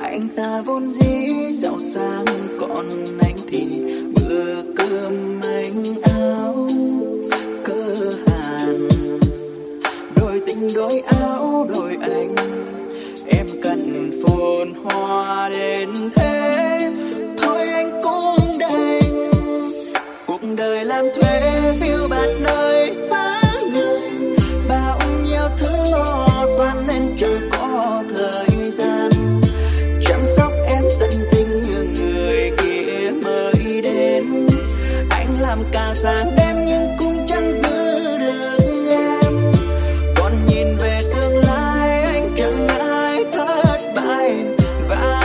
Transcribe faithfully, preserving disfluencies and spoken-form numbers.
Anh ta vốn dĩ giàu sang, còn anh thì bữa cơm manh áo cơ hàn. Đôi tình đôi áo đôi anh, em cần phồn hoa đến thế. Thôi anh cũng đành cuộc đời làm thuê, phiêu bạt nơi xa người. Bao nhiêu thứ lo toan nên chẳng có thời gian chăm sóc em tận tình như người kia mới đến. Anh làm cả sáng đêm nhưng cũng chẳng giữ được em. Còn nhìn về tương lai anh chẳng ai thất bại và